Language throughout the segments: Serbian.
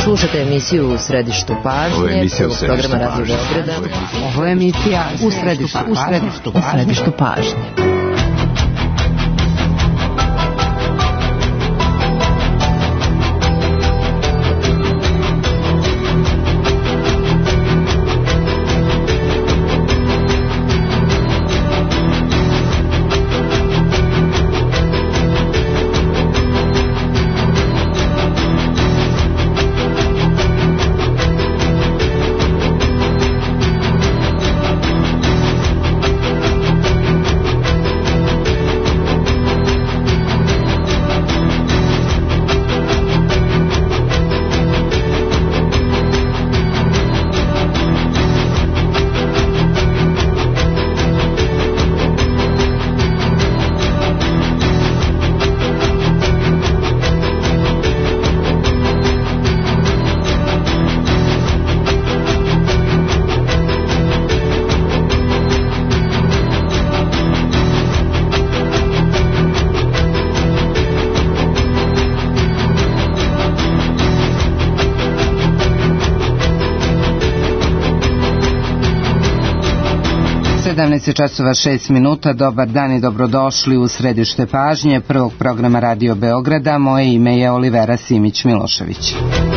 Slušate emisiju U središtu pažnje, programa Radio Beograda. Ovo je emisija U središtu pažnje. Časova 6 minuta, dobar dan i dobrodošli u središte pažnje prvog programa Radio Beograda. Moje ime je Olivera Simić-Milošević.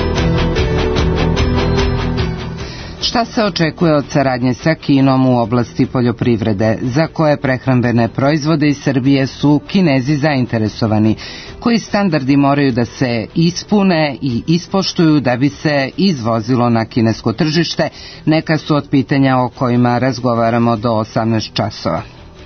Šta se očekuje od saradnje sa Kinom u oblasti poljoprivrede? Za koje prehrambene proizvode iz Srbije su Kinezi zainteresovani? Koji standardi moraju da se ispune i ispoštuju da bi se izvozilo na kinesko tržište? Neka su od pitanja o kojima razgovaramo do 18 časova.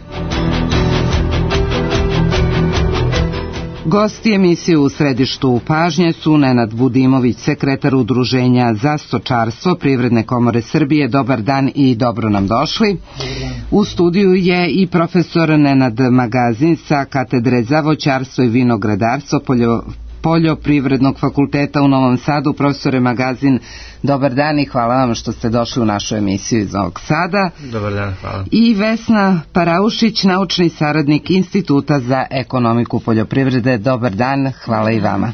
Gosti emisije U središtu pažnje su Nenad Budimović, sekretar Udruženja za stočarstvo Privredne komore Srbije. Dobar dan i dobro nam došli. U studiju je i profesor Nenad Magazin sa katedre za voćarstvo i vinogradarstvo Poljoprivrednog fakulteta u Novom Sadu. Profesore Magazin, dobar dan i hvala vam što ste došli u našu emisiju iz Novog Sada. Dobar dan, hvala. I Vesna Paraušić, naučni saradnik Instituta za ekonomiku poljoprivrede. Dobar dan, hvala i vama.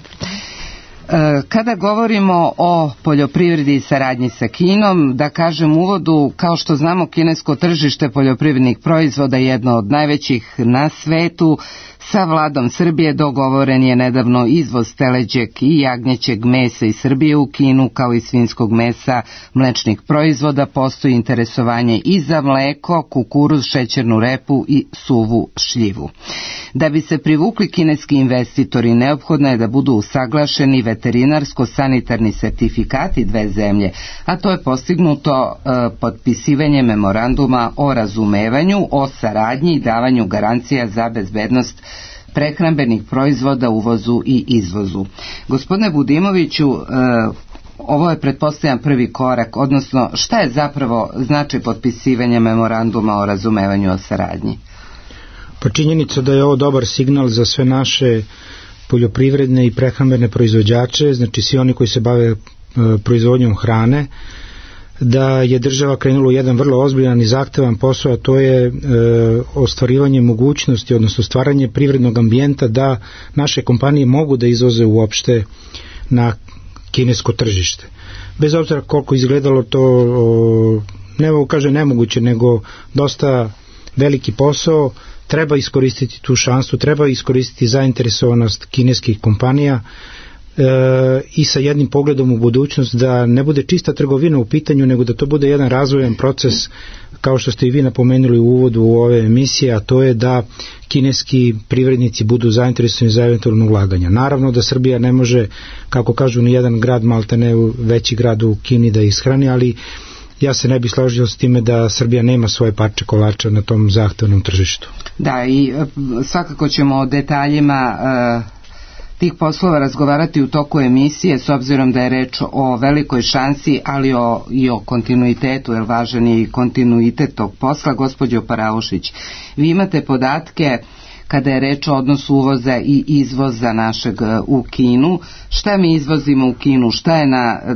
Kada govorimo o poljoprivredi i saradnji sa Kinom, da kažem u uvodu, kao što znamo, kinesko tržište poljoprivrednih proizvoda je jedno od najvećih na svetu. Sa vladom Srbije dogovoren je nedavno izvoz teleđeg i jagnjećeg mesa iz Srbije u Kinu, kao i svinjskog mesa, mlečnih proizvoda. Postoji interesovanje i za mleko, kukuruz, šećernu repu i suvu šljivu. Da bi se privukli kineski investitori, neophodno je da budu usaglašeni veterinarsko-sanitarni sertifikati dve zemlje, a to je postignuto potpisivanje memoranduma o razumevanju, o saradnji i davanju garancija za bezbednost prehrambenih proizvoda, uvozu i izvozu. Gospodine Budimoviću, ovo je pretpostavljam prvi korak, odnosno šta je zapravo znači potpisivanje memoranduma o razumevanju o saradnji? Pa činjenica da je ovo dobar signal za sve naše poljoprivredne i prehrambene proizvođače, znači svi oni koji se bave proizvodnjom hrane, da je država krenula u jedan vrlo ozbiljan i zahtevan posao, a to je ostvarivanje mogućnosti, odnosno stvaranje privrednog ambijenta da naše kompanije mogu da izvoze uopšte na kinesko tržište. Bez obzira koliko izgledalo to, ne mogu kaže nemoguće, nego dosta veliki posao, treba iskoristiti tu šansu, treba iskoristiti zainteresovanost kineskih kompanija i sa jednim pogledom u budućnost, da ne bude čista trgovina u pitanju, nego da to bude jedan razvojan proces, kao što ste i vi napomenuli u uvodu u ove emisije, a to je da kineski privrednici budu zainteresovani za eventualno ulaganja. Naravno da Srbija ne može, kako kažu, ni jedan grad, maltene veći grad u Kini da ishrani, ali ja se ne bih složio s time da Srbija nema svoje parče kolača na tom zahtevnom tržištu. Da, i svakako ćemo o detaljima tih poslova razgovarati u toku emisije, s obzirom da je reč o velikoj šansi, ali i o kontinuitetu, jer važan je i kontinuitet tog posla. Gospođo Paraušić, vi imate podatke kada je reč o odnosu uvoza i izvoza našeg u Kinu. Šta mi izvozimo u Kinu? Šta je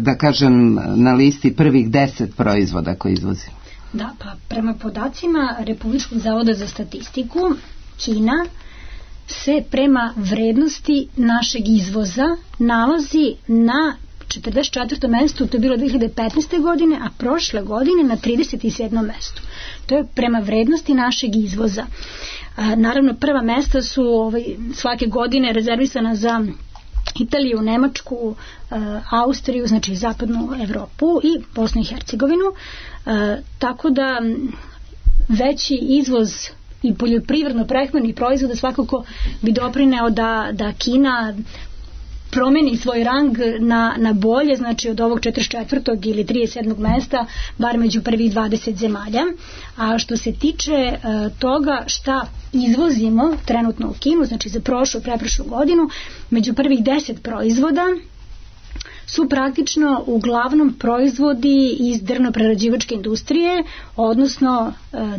na listi prvih 10 proizvoda koje izvozimo? Da, pa prema podacima Republičkog zavoda za statistiku, Kina se prema vrednosti našeg izvoza nalazi na 44. mestu, to je bilo 2015. godine, a prošle godine na 37. mestu. To je prema vrednosti našeg izvoza. Naravno, prva mesta su svake godine rezervisana za Italiju, Nemačku, Austriju, znači zapadnu Evropu i Bosnu i Hercegovinu. Tako da veći izvoz i poljoprivredno-prehrambenih proizvoda svakako bi doprineo da Kina promeni svoj rang na bolje, znači od ovog 44. ili 37. mesta, bar među prvih 20 zemalja. A što se tiče toga šta izvozimo trenutno u Kinu, znači za preprošlu godinu, među prvih 10 proizvoda su praktično uglavnom proizvodi iz drvno-prerađivačke industrije, odnosno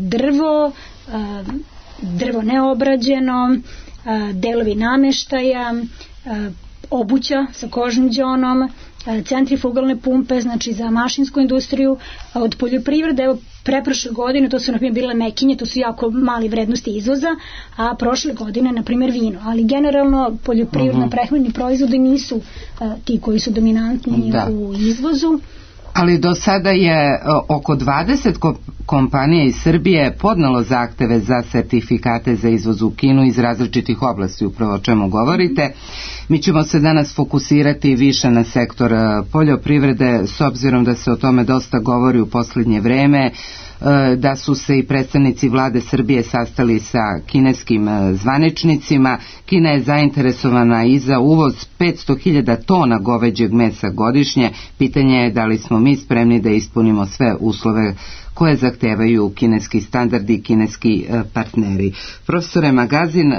drvo neobrađeno, delovi nameštaja, obuća sa kožnim đonom, centrifugalne pumpe, znači za mašinsku industriju. Od poljoprivrede, evo preprošle godine to su na primjer bile mekinje, to su jako mali vrednosti izvoza, a prošle godine na primjer vino, ali generalno poljoprivredno prehrambeni proizvodi nisu ti koji su dominantni u izvozu. Ali do sada je oko 20 kompanija iz Srbije podnelo zahteve za sertifikate za izvoz u Kinu iz različitih oblasti, upravo o čemu govorite. Mi ćemo se danas fokusirati više na sektor poljoprivrede, s obzirom da se o tome dosta govori u posljednje vreme, da su se i predstavnici vlade Srbije sastali sa kineskim zvaničnicima. Kina je zainteresovana i za uvoz 500.000 tona goveđeg mesa godišnje. Pitanje je da li smo mi spremni da ispunimo sve uslove koje zahtevaju kineski standardi i kineski partneri. Profesore Magazin,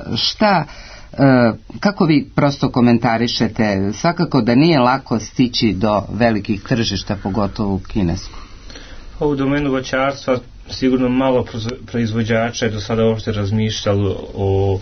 kako vi prosto komentarišete? Svakako da nije lako stići do velikih tržišta, pogotovo u kinesku. U domenu voćarstva sigurno malo proizvođača je do sada uopšte razmišljalo o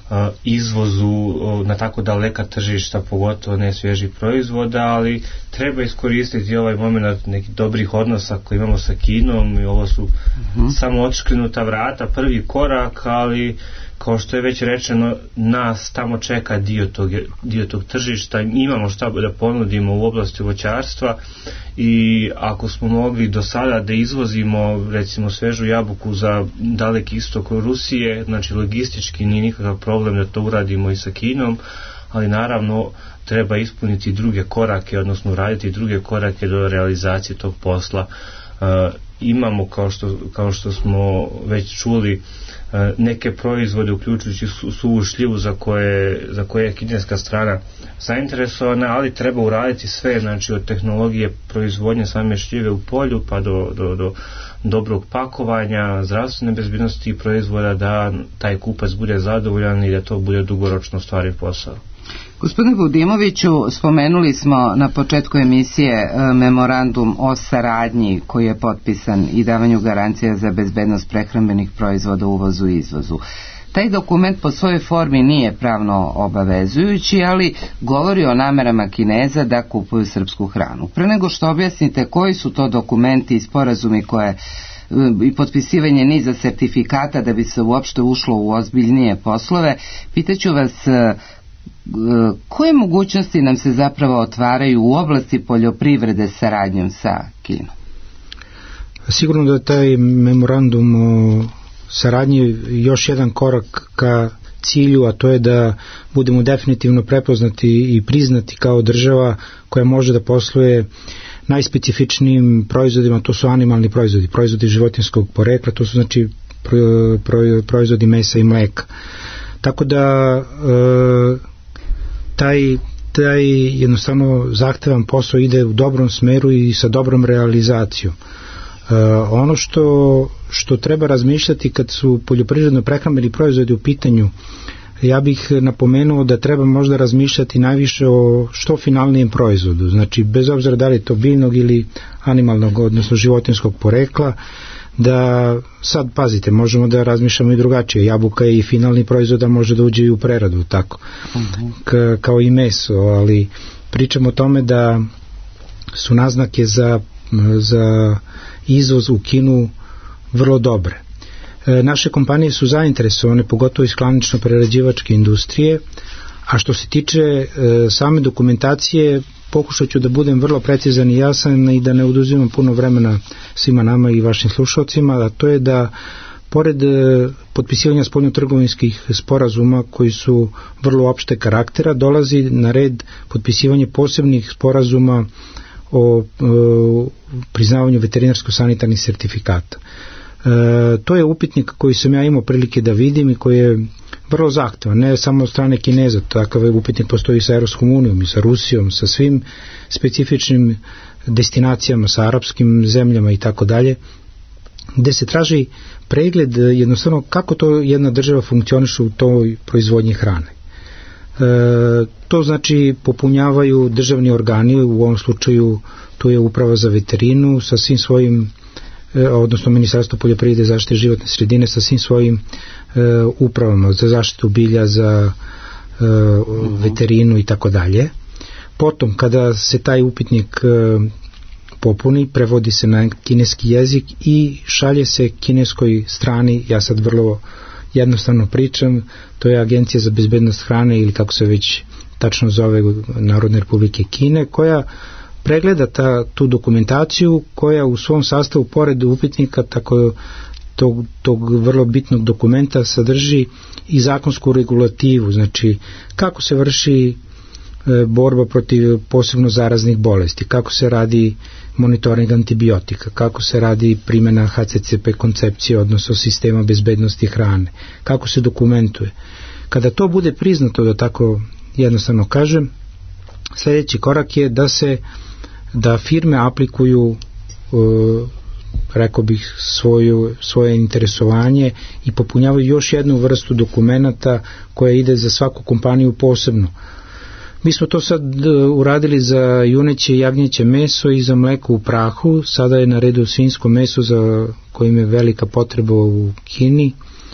izvozu na tako daleka tržišta, pogotovo ne svježih proizvoda, ali treba iskoristiti ovaj moment nekih dobrih odnosa koji imamo sa Kinom i ovo su samo otškrinuta vrata, prvi korak, ali kao što je već rečeno, nas tamo čeka dio tog tržišta, imamo šta da ponudimo u oblasti voćarstva i ako smo mogli do sada da izvozimo recimo svežu jabuku za daleki istok Rusije, znači logistički nije nikakav problem da to uradimo i sa Kinom, ali naravno treba ispuniti druge korake, odnosno raditi druge korake do realizacije tog posla. Imamo, kao što smo već čuli, neke proizvode, uključujući suvu šljivu za koje je kineska strana zainteresovana, ali treba uraditi sve, znači od tehnologije proizvodnje same šljive u polju pa do dobrog pakovanja, zdravstvene bezbednosti i proizvoda, da taj kupac bude zadovoljan i da to bude dugoročno stvari posao. Gospodine Budimoviću, spomenuli smo na početku emisije memorandum o saradnji koji je potpisan i davanju garancija za bezbednost prehrambenih proizvoda u uvozu i izvozu. Taj dokument po svojoj formi nije pravno obavezujući, ali govori o namerama Kineza da kupuju srpsku hranu. Pre nego što objasnite koji su to dokumenti i sporazumi i potpisivanje niza sertifikata da bi se uopšte ušlo u ozbiljnije poslove, pitaću vas koje mogućnosti nam se zapravo otvaraju u oblasti poljoprivrede saradnjom sa Kinom? Sigurno da taj memorandum o saradnji još jedan korak ka cilju, a to je da budemo definitivno prepoznati i priznati kao država koja može da posluje najspecifičnijim proizvodima, to su animalni proizvodi, proizvodi životinjskog porekla, to su znači proizvodi mesa i mleka. Tako da taj jednostavno zahtevan posao ide u dobrom smeru i sa dobrom realizacijom. Ono što treba razmišljati kad su poljoprivredno prehrambeni proizvodi u pitanju, ja bih napomenuo da treba možda razmišljati najviše o što finalnijem proizvodu, znači bez obzira da li je to biljnog ili animalnog, odnosno životinjskog porekla, da sad pazite, možemo da razmišljamo i drugačije, jabuka je i finalni proizvod, a može da uđe i u preradu, tako, kao i meso, ali pričamo o tome da su naznake za izvoz u Kinu vrlo dobre. Naše kompanije su zainteresovane, pogotovo iz klanično-prerađivačke industrije, a što se tiče same dokumentacije, pokušat ću da budem vrlo precizan i jasan i da ne oduzimam puno vremena svima nama i vašim slušalcima, a to je da pored potpisivanja spoljnotrgovinskih sporazuma koji su vrlo opšte karaktera, dolazi na red potpisivanje posebnih sporazuma o priznavanju veterinarsko-sanitarnih sertifikata. To je upitnik koji sam ja imao prilike da vidim i koji je vrlo zahtevan, ne samo od strane Kineza, takav upitnik postoji sa Europskom unijom i sa Rusijom, sa svim specifičnim destinacijama, sa arapskim zemljama i tako dalje, gde se traži pregled jednostavno kako to jedna država funkcioniše u toj proizvodnji hrane. To znači popunjavaju državni organi, u ovom slučaju to je Uprava za veterinu sa svim svojim, odnosno Ministarstvo poljoprivrede i zaštite životne sredine sa svim svojim upravama za zaštitu bilja, za veterinu i tako dalje. Potom kada se taj upitnik popuni, prevodi se na kineski jezik i šalje se kineskoj strani, ja sad vrlo jednostavno pričam, to je Agencija za bezbednost hrane ili kako se već tačno zove Narodne Republike Kine, koja pregleda tu dokumentaciju koja u svom sastavu pored upitnika tako tog vrlo bitnog dokumenta sadrži i zakonsku regulativu, znači kako se vrši borba protiv posebno zaraznih bolesti, kako se radi monitoring antibiotika, kako se radi primjena HCCP koncepcije, odnosno sistema bezbednosti hrane, kako se dokumentuje. Kada to bude priznato, da tako jednostavno kažem, sljedeći korak je da firme aplikuju rekao bih svoje interesovanje i popunjavaju još jednu vrstu dokumenata koja ide za svaku kompaniju posebno. Mi smo to sad uradili za juneće i jagnjeće meso i za mleko u prahu, sada je na redu svinjsko meso za kojim je velika potreba u Kini.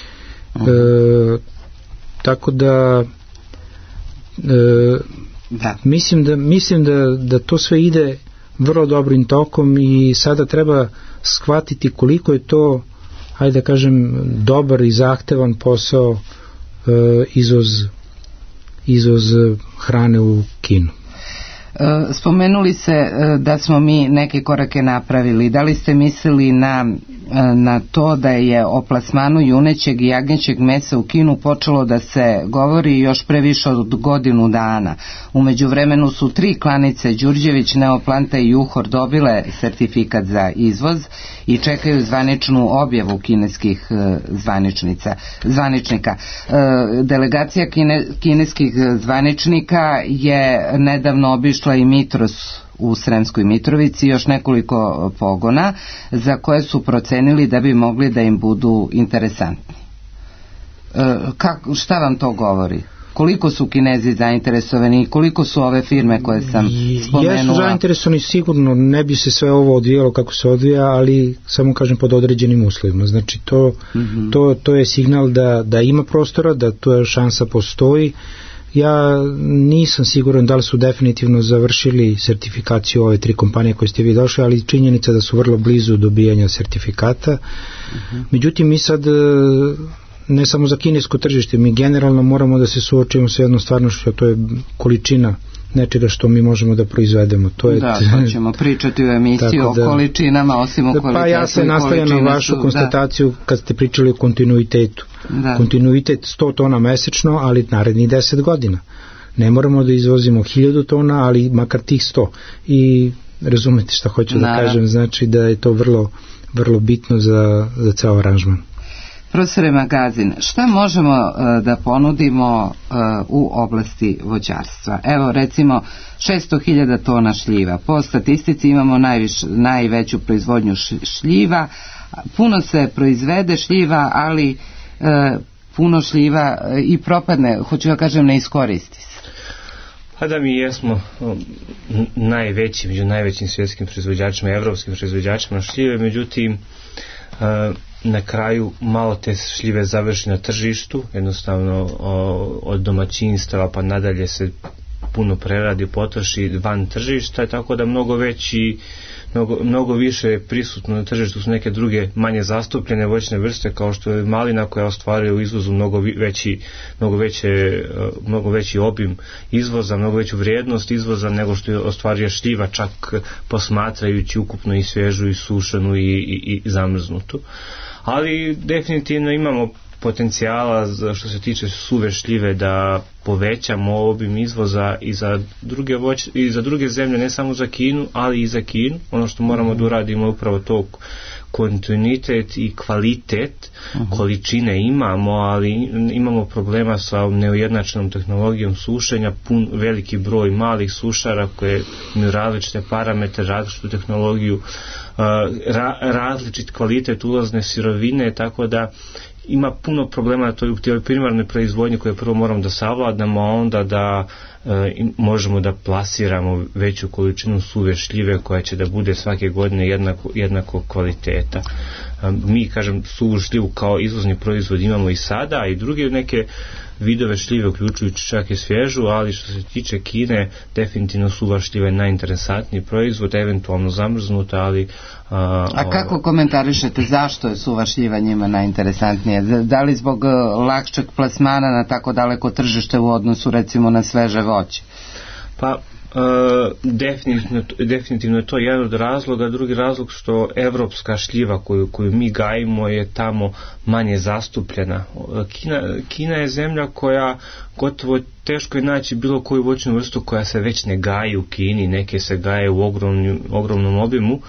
Tako da mislim da to sve ide vrlo dobrim tokom i sada treba shvatiti koliko je to, hajde da kažem, dobar i zahtevan posao izvoz hrane u Kinu. Spomenuli se da smo mi neke korake napravili. Da li ste mislili na to da je o plasmanu junećeg i jagnjećeg mesa u Kinu počelo da se govori još pre više od godinu dana? U međuvremenu su 3 klanice Đurđević, Neoplanta i Juhor dobile sertifikat za izvoz i čekaju zvaničnu objavu kineskih zvaničnika. Delegacija kineskih zvaničnika je nedavno obišla i Mitros u Sremskoj Mitrovici, još nekoliko pogona za koje su procenili da bi mogli da im budu interesantni. Šta vam to govori? Koliko su Kinezi zainteresovani i koliko su ove firme koje sam spomenula? Jesu zainteresovani sigurno, ne bi se sve ovo odvijalo kako se odvija, ali samo kažem pod određenim uslovima. Znači to je signal da ima prostora, da tu šansa postoji. Ja nisam siguran da li su definitivno završili sertifikaciju ove 3 kompanije koje ste vi došli, ali činjenica da su vrlo blizu dobijanja sertifikata. Međutim, mi sad ne samo za kinesko tržište, mi generalno moramo da se suočimo sa jednom stvarnošću, a to je količina nečega što mi možemo da proizvedemo. To ćemo pričati u emisiji o količinama, osim o kvalitetu. Pa ja se nastavljam na vašu konstataciju kad ste pričali o kontinuitetu. Kontinuitet 100 tona mesečno, ali narednih 10 godina. Ne moramo da izvozimo 1000 tona, ali makar tih 100. I razumete šta hoću da kažem, znači da je to vrlo, vrlo bitno za ceo aranžman. Profesore Magazin, šta možemo da ponudimo u oblasti voćarstva? Evo recimo 600.000 tona šljiva. Po statistici imamo najveću proizvodnju šljiva. Puno se proizvede šljiva, ali puno šljiva i propadne, hoću da kažem, ne iskoristi se. Pa da, mi jesmo najveći, među najvećim svjetskim proizvođačima, evropskim proizvođačima šljive, međutim na kraju malo te šljive završi na tržištu, jednostavno od domaćinstava pa nadalje se puno preradi, potroši van tržišta, tako da mnogo više prisutno na tržištu su neke druge manje zastupljene voćne vrste kao što je malina koja ostvaruje u izvozu mnogo veći obim izvoza, mnogo veću vrijednost izvoza nego što je ostvaruje šljiva, čak posmatrajući ukupno i svježu i sušenu i zamrznutu. Ali definitivno imamo potencijala što se tiče suve šljive da povećamo obim izvoza i za druge zemlje, ne samo za Kinu, ali i za Kinu. Ono što moramo da uradimo je upravo to kontinuitet i kvalitet. Količine imamo, ali imamo problema sa neujednačenom tehnologijom sušenja, veliki broj malih sušara koje imaju različite parametre, različitu tehnologiju, različit kvalitet ulazne sirovine, tako da ima puno problema na toj primarnoj proizvodnji koje prvo moramo da savladamo, a onda da možemo da plasiramo veću količinu suve šljive koja će da bude svake godine jednako kvaliteta. Mi, kažem, suvu šljivu kao izvozni proizvod imamo i sada, a i druge neke vidove šljive, uključujući čak i svježu, ali što se tiče Kine, definitivno suva šljiva je najinteresantniji proizvod, eventualno zamrznuta, ali... A kako komentarišete zašto je suva šljiva njima najinteresantnija? Da li zbog lakšeg plasmana na tako daleko tržište u odnosu recimo na sveže voće? Pa definitivno je to jedan od razloga. Drugi razlog što evropska šljiva koju mi gajimo je tamo manje zastupljena. Kina je zemlja koja gotovo teško je naći bilo koju voćnu vrstu koja se već ne gaji u Kini, neke se gaje u ogromnom obimu.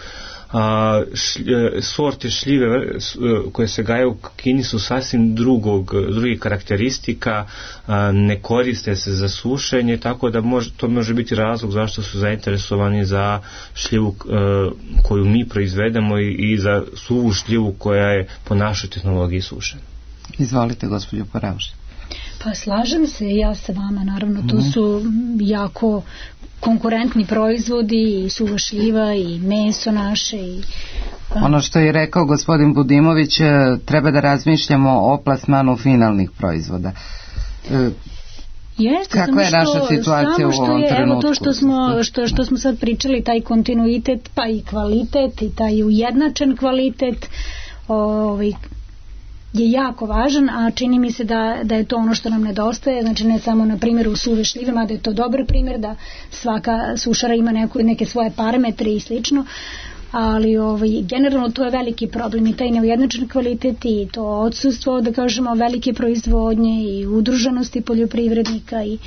Sorte šljive koje se gaje u Kini su sasvim drugih karakteristika, ne koriste se za sušenje, tako da to može biti razlog zašto su zainteresovani za šljivu koju mi proizvedemo i za suvu šljivu koja je po našoj tehnologiji sušena. Izvolite, gospođo Porauš. Pa slažem se ja sa vama, naravno to su jako konkurentni proizvodi, i suva šljiva i meso naše ono što je rekao gospodin Budimović, treba da razmišljamo o plasmanu finalnih proizvoda. Kakva je naša situacija u ovom trenutku? Evo to što smo sad pričali, taj kontinuitet pa i kvalitet i taj ujednačen kvalitet je jako važan, a čini mi se da je to ono što nam nedostaje, znači ne samo na primjeru suve šljive, mada je to dobar primjer da svaka sušara ima neke svoje parametre i slično, ali generalno to je veliki problem i taj neujednačen kvalitet i to odsustvo, da kažemo, velike proizvodnje i udruženosti poljoprivrednika i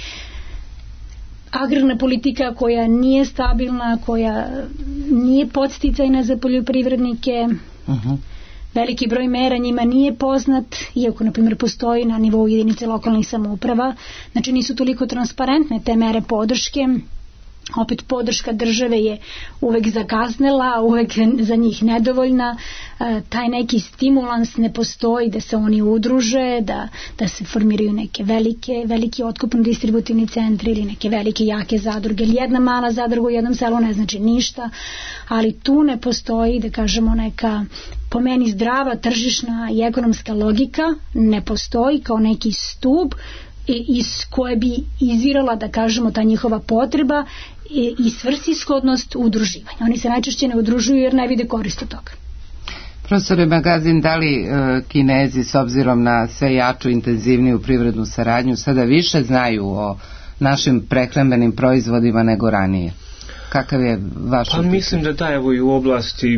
agrarna politika koja nije stabilna, koja nije podsticajna za poljoprivrednike. Veliki broj mera njima nije poznat, iako na primjer postoji na nivou jedinice lokalnih samouprava, znači nisu toliko transparentne te mere podrške. Opet podrška države je uvek zakasnela, uvek za njih nedovoljna, taj neki stimulans ne postoji da se oni udruže, da se formiraju neke veliki otkupno distributivni centri ili neke velike jake zadruge, ili jedna mala zadruga u jednom selu ne znači ništa, ali tu ne postoji, da kažemo, neka po meni zdrava tržišna i ekonomska logika, ne postoji kao neki stup iz koje bi izvirala, da kažemo, ta njihova potreba i svrsishodnost udruživanja. Oni se najčešće ne udružuju jer ne vide korist od toga. Profesore Magazin, da li Kinezi s obzirom na sve jaču, intenzivniju privrednu saradnju sada više znaju o našim prehrambenim proizvodima nego ranije? Kakav je vaš utisak? Mislim da evo i u oblasti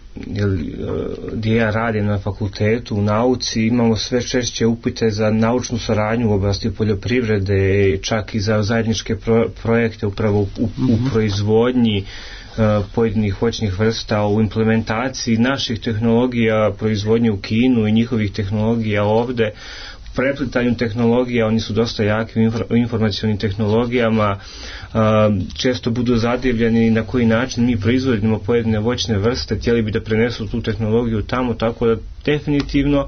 gdje ja radim na fakultetu, u nauci, imamo sve češće upite za naučnu saradnju u oblasti poljoprivrede, čak i za zajedničke projekte upravo u proizvodnji pojedinih voćnih vrsta, u implementaciji naših tehnologija proizvodnje u Kinu i njihovih tehnologija ovde, preplitanju tehnologija. Oni su dosta jaki u informacionim tehnologijama, često budu zadivljeni na koji način mi proizvodimo pojedine voćne vrste, htjeli bi da prenesu tu tehnologiju tamo, tako da definitivno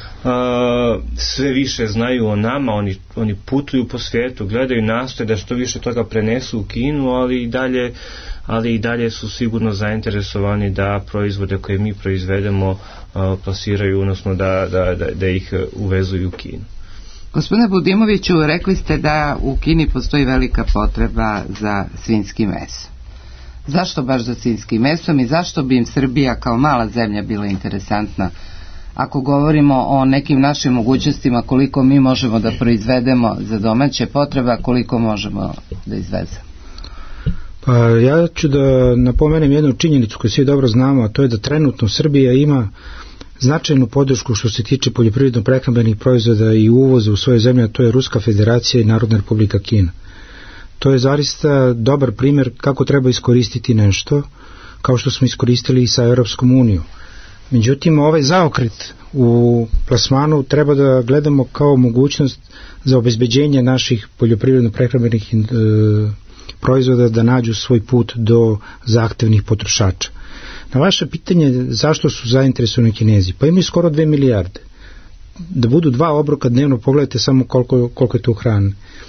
sve više znaju o nama, oni putuju po svijetu, gledaju, nastoje da što više toga prenesu u Kinu, ali i dalje su sigurno zainteresovani da proizvode koje mi proizvedemo plasiraju, odnosno da ih uvezuju u Kinu. Gospodine Budimoviću, rekli ste da u Kini postoji velika potreba za svinjskim mesom. Zašto baš za svinjskim mesom i zašto bi im Srbija kao mala zemlja bila interesantna ako govorimo o nekim našim mogućnostima, koliko mi možemo da proizvedemo za domaće potrebe, koliko možemo da izvezemo? Pa ja ću da napomenem jednu činjenicu koju svi dobro znamo, a to je da trenutno Srbija ima značajnu podršku što se tiče poljoprivredno-prehrambenih proizvoda i uvoza u svoje zemlje, a to je Ruska federacija i Narodna republika Kina. To je zaista dobar primjer kako treba iskoristiti nešto, kao što smo iskoristili i sa Europskom unijom. Međutim, ovaj zaokret u plasmanu treba da gledamo kao mogućnost za obezbeđenje naših poljoprivredno-prehrambenih proizvoda da nađu svoj put do zahtevnih potrošača. Na vaše pitanje zašto su zainteresovani Kinezi? Pa imaju skoro 2 milijarde. Da budu 2 obroka dnevno, pogledajte samo koliko je tu hrane.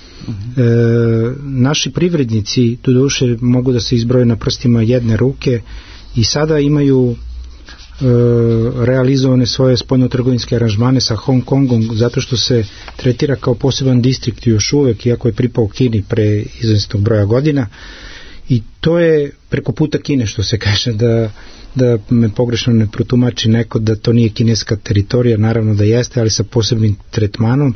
Naši privrednici doduše mogu da se izbroje na prstima jedne ruke i sada imaju realizovane svoje spoljnotrgovinske aranžmane sa Hong Kongom zato što se tretira kao poseban distrikt još uvek, iako je pripao Kini pre izvesnog broja godina, i to je preko puta Kine, što se kaže, da me pogrešno ne protumači neko da to nije kineska teritorija, naravno da jeste, ali sa posebnim tretmanom.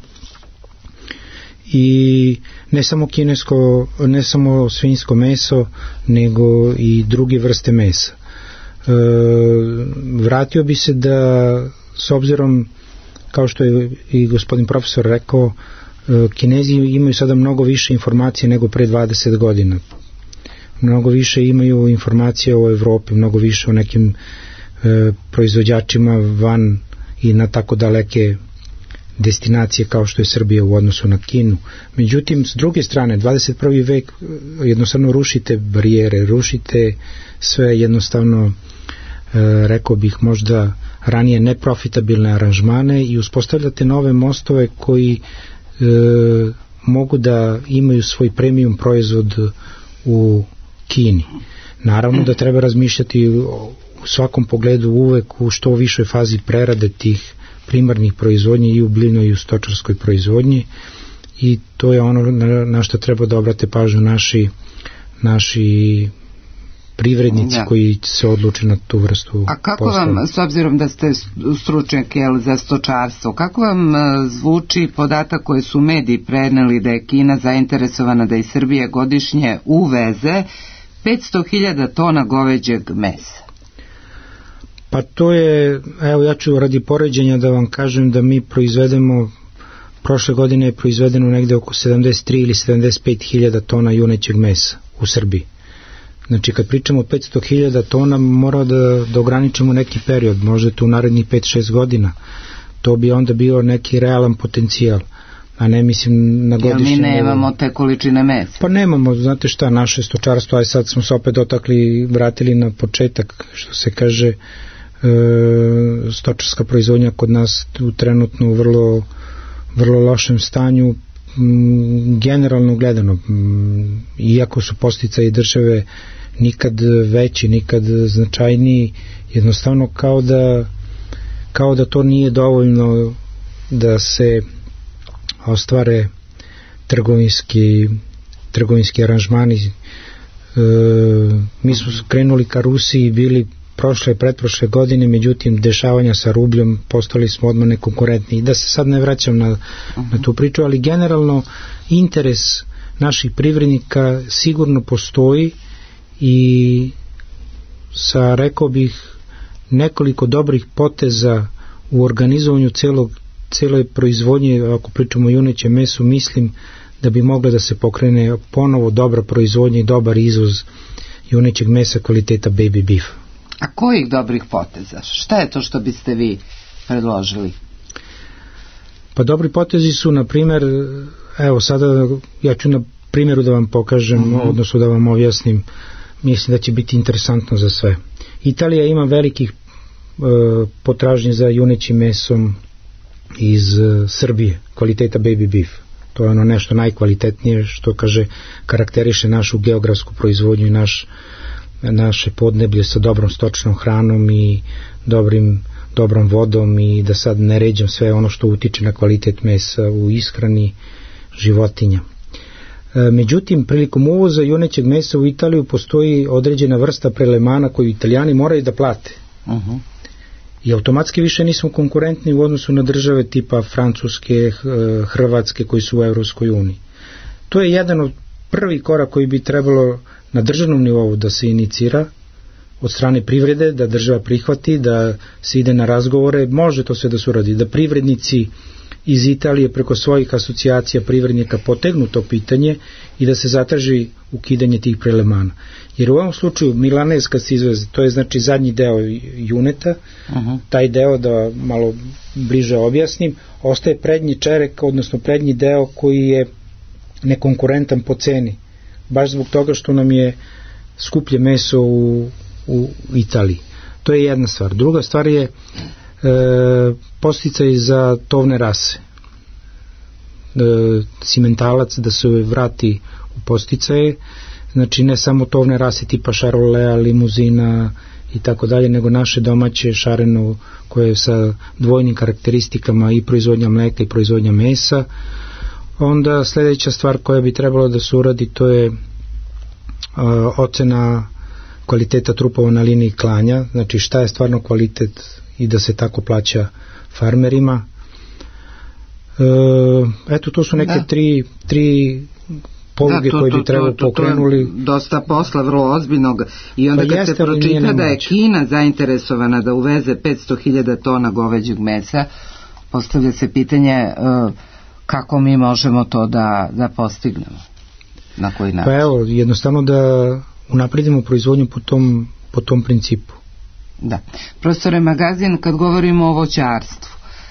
I ne samo kinesko, ne samo svinjsko meso, nego i druge vrste mesa. Vratio bi se da, s obzirom, kao što je i gospodin profesor rekao, Kinezi imaju sada mnogo više informacije nego pre 20 godina. Mnogo više imaju informacije o Evropi, mnogo više o nekim proizvođačima van i na tako daleke destinacije kao što je Srbija u odnosu na Kinu. Međutim, s druge strane, 21. vek jednostavno rušite barijere, rušite sve jednostavno, rekao bih možda ranije neprofitabilne aranžmane i uspostavljate nove mostove koji mogu da imaju svoj premium proizvod u Kini. Naravno da treba razmišljati u svakom pogledu uvek u što višoj fazi prerade tih primarnih proizvodnji i u biljnoj i u stočarskoj proizvodnji, i to je ono na što treba da obrate pažnju naši privrednici koji se odluče na tu vrstu posla. A kako vam, s obzirom da ste stručnjak za stočarstvo, kako vam zvuči podatak koji su mediji preneli da je Kina zainteresovana da iz Srbije godišnje uveze 500.000 tona goveđeg mesa? Pa to je, evo ja ću radi poređenja da vam kažem da mi proizvedemo, prošle godine je proizvedeno negde oko 73 ili 75.000 tona junećeg mesa u Srbiji. Znači kad pričamo o 500.000 tona mora da ograničimo neki period, možda tu narednih 5-6 godina. To bi onda bio neki realan potencijal, a ne mislim na godišnje. Jer mi nemamo te količine mesa? Pa nemamo, znate šta, naše stočarstvo, aj sad smo se opet dotakli, vratili na početak, što se kaže, stočarska proizvodnja kod nas u trenutno vrlo, vrlo lošem stanju, generalno gledano, iako su podsticaji države nikad veći, nikad značajniji, jednostavno kao da to nije dovoljno da se ostvare trgovinski aranžmani. Mi smo krenuli ka Rusiji, bili prošle i pretprošle godine, međutim dešavanja sa rubljom postali smo odmah nekonkurentni. I da se sad ne vraćam na tu priču, ali generalno interes naših privrednika sigurno postoji i sa, rekao bih, nekoliko dobrih poteza u organizovanju cele proizvodnje, ako pričamo o junećem mesu, mislim da bi mogla da se pokrene ponovo dobra proizvodnja i dobar izvoz junećeg mesa kvaliteta baby beef. A kojih dobrih poteza? Šta je to što biste vi predložili? Pa dobri potezi su, na primjer, evo sada ja ću na primjeru da vam pokažem, odnosno da vam objasnim, mislim da će biti interesantno za sve. Italija ima velikih potražnje za junećim mesom iz Srbije, kvaliteta baby beef. To je ono nešto najkvalitetnije što, kaže, karakteriše našu geografsku proizvodnju i naše podneblje sa dobrom stočnom hranom i dobrom vodom i da sad ne ređam sve ono što utiče na kvalitet mesa u ishrani životinja. Međutim, prilikom uvoza junećeg mesa u Italiju postoji određena vrsta prelemana koju Italijani moraju da plate. I automatski više nismo konkurentni u odnosu na države tipa Francuske, Hrvatske koji su u Evropskoj uniji. To je jedan od prvi korak koji bi trebalo na državnom nivou da se inicira od strane privrede, da država prihvati, da se ide na razgovore, može to sve da se uradi, da privrednici iz Italije preko svojih asocijacija privrednika potegnu to pitanje i da se zatraži ukidanje tih prelemana. Jer u ovom slučaju milanez kad se izveze, to je znači zadnji deo juneta, taj deo, da malo bliže objasnim, ostaje prednji čerek, odnosno prednji deo koji je nekonkurentan po ceni, baš zbog toga što nam je skuplje meso u Italiji. To je jedna stvar. Druga stvar je podsticaj za tovne rase. Simentalac da se vrati u podsticaje, znači ne samo tovne rase tipa šarolea, limuzina i tako dalje, nego naše domaće šareno koje je sa dvojnim karakteristikama i proizvodnja mleka i proizvodnja mesa. Onda sljedeća stvar koja bi trebalo da se uradi, to je ocena kvaliteta trupova na liniji klanja, znači šta je stvarno kvalitet i da se tako plaća farmerima. Eto, to su neke tri poluge koje bi trebalo pokrenuli. To je dosta posla, vrlo ozbiljnog. I onda kad se pročita da je Kina zainteresovana da uveze 500.000 tona goveđeg mesa, postavlja se pitanje kako mi možemo to da postignemo, na koji način? Pa evo, jednostavno da unapredimo proizvodnju po tom principu. Da. Profesore Magazin, kad govorimo o voćarstvu,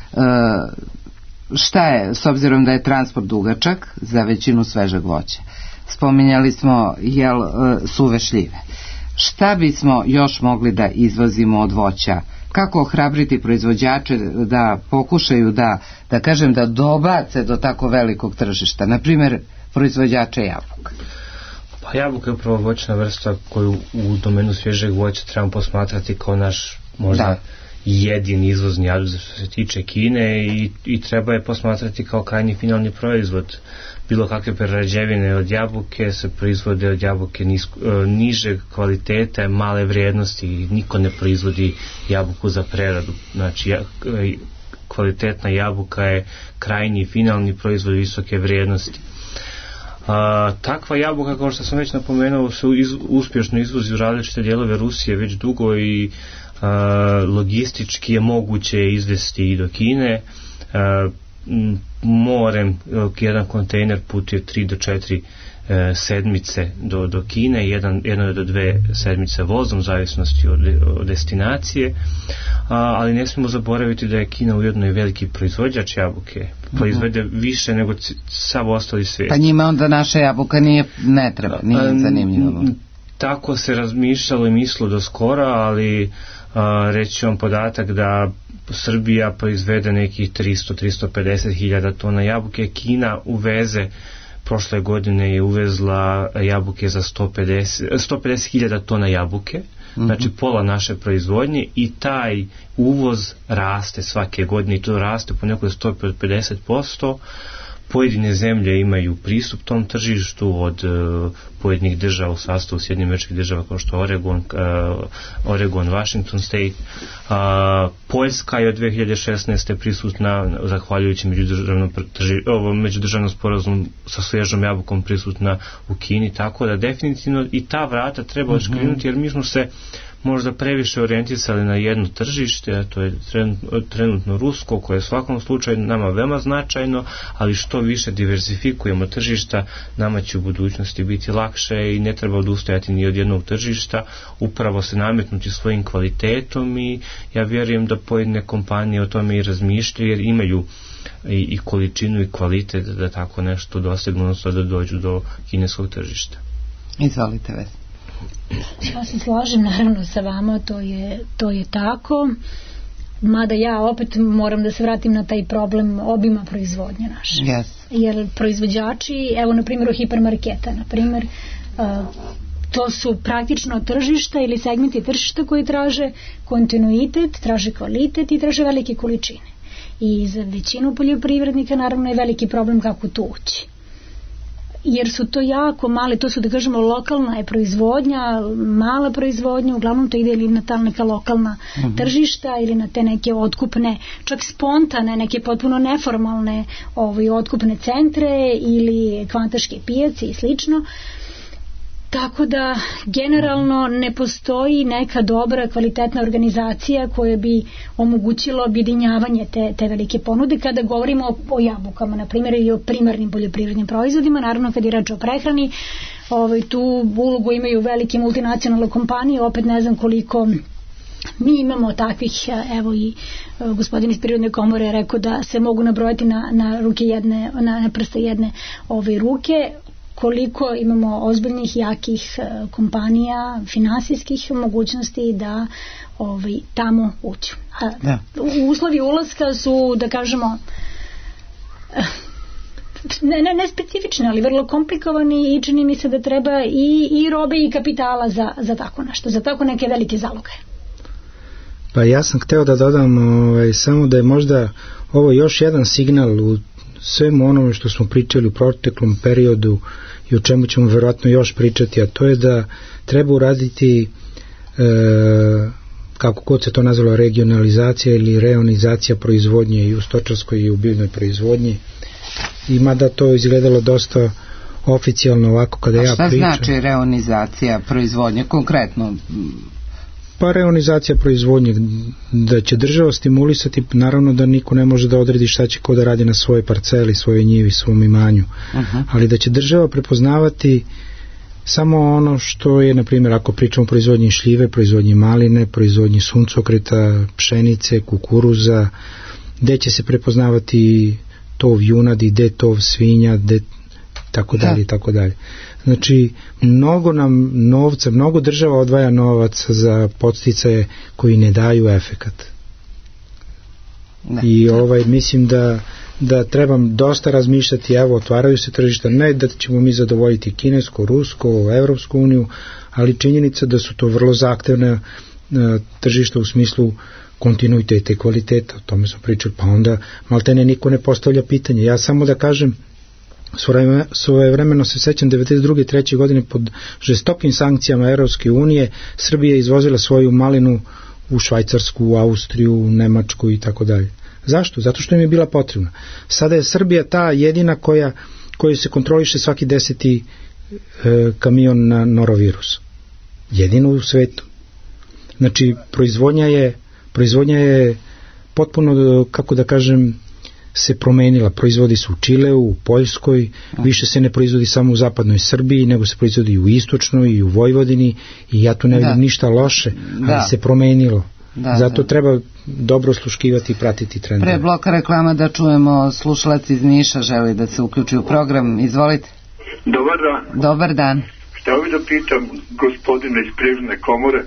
šta je, s obzirom da je transport dugačak za većinu svežeg voća, spominjali smo suve šljive, šta bismo još mogli da izvozimo od voća? Kako ohrabriti proizvođače da pokušaju da kažem da dobace do tako velikog tržišta, na primjer proizvođače jabuka? Pa jabuka je upravo voćna vrsta koju u domenu svježeg voća trebamo posmatrati kao naš možda jedini izvozni adut što se tiče Kine i treba je posmatrati kao krajnji finalni proizvod. Bilo kakve prerađevine od jabuke se proizvode od jabuke nižeg kvaliteta, male vrijednosti i niko ne proizvodi jabuku za preradu. Znači kvalitetna jabuka je krajnji finalni proizvod visoke vrijednosti. Takva jabuka, kao što sam već napomenuo, se uspješno izvozi u različite dijelove Rusije već dugo i logistički je moguće izvesti i do Kine. Morem jedan kontejner putuje 3 do 4 sedmice do Kine, jedno do 2 sedmice vozom, u zavisnosti od destinacije, ali ne smijemo zaboraviti da je Kina ujedno i veliki proizvođač jabuke, proizvede više nego sav ostali svijet. Pa njima onda naša jabuka nije zanimljiva. Tako se razmišljalo i mislilo do skora, ali reći vam podatak da Srbija proizvede nekih 300-350 hiljada tona jabuke. Kina uveze, prošle godine je uvezla jabuke za 150 hiljada tona jabuke, znači pola naše proizvodnje, i taj uvoz raste svake godine i to raste po nekoj stopi od 50%. Pojedine zemlje imaju pristup tom tržištu od pojedinih država u sastavu Sjedinjenih Američkih Država kao što Oregon, Washington State. Poljska je od 2016. prisutna, zahvaljujući međudržavnom sporazumu sa svježom jabukom, prisutna u Kini, tako da definitivno i ta vrata treba odškrinuti, jer mi smo se možda previše orijentisali na jedno tržište, a to je trenutno rusko, koje je u svakom slučaju nama veoma značajno, ali što više diversifikujemo tržišta, nama će u budućnosti biti lakše i ne treba odustajati ni od jednog tržišta, upravo se nametnuti svojim kvalitetom, i ja vjerujem da pojedine kompanije o tome i razmišljaju, jer imaju i količinu i kvalitet da tako nešto dosegnu, odnosno da dođu do kineskog tržišta. Izvolite, Vesna. Ja se slažem naravno sa vama, to je tako, mada ja opet moram da se vratim na taj problem obima proizvodnje naše. Yes. Jer proizvođači, evo na primjer u hipermarketa, na primjer to su praktično tržišta ili segmenti tržišta koji traže kontinuitet, traže kvalitet i traže velike količine. I za većinu poljoprivrednika naravno je veliki problem kako tu ući. Jer su to jako male, to su da kažemo lokalna je proizvodnja, mala proizvodnja, uglavnom to ide ili na ta neka lokalna tržišta ili na te neke otkupne, čak spontane, neke potpuno neformalne otkupne centre ili kvantaške pijace i slično. Tako da generalno ne postoji neka dobra kvalitetna organizacija koja bi omogućila objedinjavanje te velike ponude kada govorimo o jabukama, na primjer, ili o primarnim poljoprivrednim proizvodima. Naravno kad je reč o prehrani, tu ulogu imaju velike multinacionalne kompanije, opet ne znam koliko mi imamo takvih, evo i gospodin iz Prirodne komore je rekao da se mogu nabrojati na ruke jedne, na prste jedne ruke, koliko imamo ozbiljnih, jakih kompanija, finansijskih mogućnosti da tamo uđu. Uslovi ulaska su, da kažemo, ne specifični, ali vrlo komplikovani i čini mi se da treba i robe i kapitala za tako nešto, za tako neke velike zaloge. Pa ja sam hteo da dodam samo da je možda ovo još jedan signal u svemu onome što smo pričali u proteklom periodu i o čemu ćemo verovatno još pričati, a to je da treba uraditi kako god se to nazvalo regionalizacija ili reonizacija proizvodnje i u stočarskoj i u biljnoj proizvodnji, i mada to izgledalo dosta oficijalno ovako kada ja pričam. A šta znači reonizacija proizvodnje konkretno? Pa reonizacija proizvodnje, da će država stimulisati, naravno da niko ne može da odredi šta će ko da radi na svojoj parceli, svojoj njivi, svom imanju, ali da će država prepoznavati samo ono što je, na primjer, ako pričamo o proizvodnji šljive, proizvodnji maline, proizvodnji suncokreta, pšenice, kukuruza, gde će se prepoznavati tov junadi, gde tov svinja, gde tako dalje i tako dalje. Znači, mnogo nam novca, mnogo država odvaja novac za podsticaje koji ne daju efekat. I mislim da trebam dosta razmišljati, evo, otvaraju se tržišta, ne da ćemo mi zadovoljiti kinesko, rusko, Evropsku uniju, ali činjenica da su to vrlo zahtevne tržišta u smislu kontinuiteta i kvaliteta, o tome smo pričali, pa onda maltene niko ne postavlja pitanje. Ja samo da kažem, svojevremeno se sećam 92. 3. godine pod žestokim sankcijama Evropske unije Srbija je izvozila svoju malinu u Švajcarsku, u Austriju, u Nemačku i tako dalje. Zašto? Zato što im je bila potrebna. Sada je Srbija ta jedina koju se kontroliše svaki 10. kamion na norovirus. Jedino u svetu. Znači, proizvodnja je potpuno, kako da kažem, se promenila. Proizvodi se u Čileu, u Poljskoj, više se ne proizvodi samo u zapadnoj Srbiji, nego se proizvodi i u istočnoj i u Vojvodini, i ja tu ne vidim ništa loše, ali se promenilo. Zato treba dobro osluškivati i pratiti trendove. Pre bloka reklama da čujemo slušalac iz Niša, želi da se uključi u program. Izvolite. Dobar dan. Dobar dan. Hteo bih da pitam gospodina iz Privredne komore,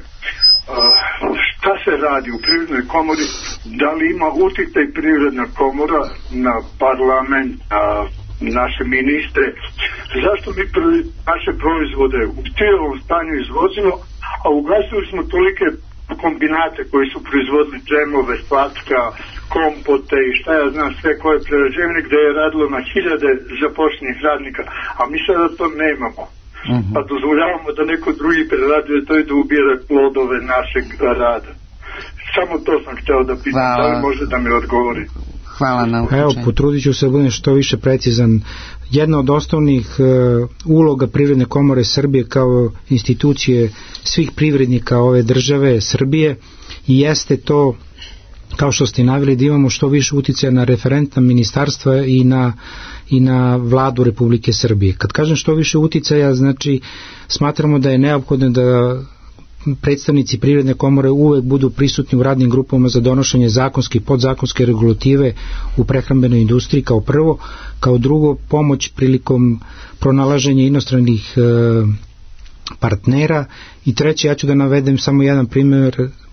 šta se radi u Privrednoj komori, da li ima uticaj Privredna komora na parlament, na naše ministre, zašto mi naše proizvode u cijelom stanju izvozimo, a ugasili smo tolike kombinate koji su proizvodili džemove, slatka, kompote i šta ja znam sve koje prerađevine gde je radilo na hiljade zaposlenih radnika, a mi sada to nemamo. Pa dozvoljavamo da neko drugi prerađuje to i da ubira plodove našeg rada. Samo to sam hteo da pitam, da li može da mi odgovori. Hvala na uključenju. Evo, potrudit ću se da budem što više precizan. Jedna od osnovnih uloga Privredne komore Srbije kao institucije svih privrednika ove države Srbije i jeste to, kao što ste naveli, da imamo što više uticaja na referentna ministarstva i na vladu Republike Srbije. Kad kažem što više uticaja, znači smatramo da je neophodno da predstavnici Privredne komore uvek budu prisutni u radnim grupama za donošenje zakonske i podzakonske regulative u prehrambenoj industriji kao prvo, kao drugo pomoć prilikom pronalaženja inostranih partnera i treće, ja ću da navedem samo jedan primjer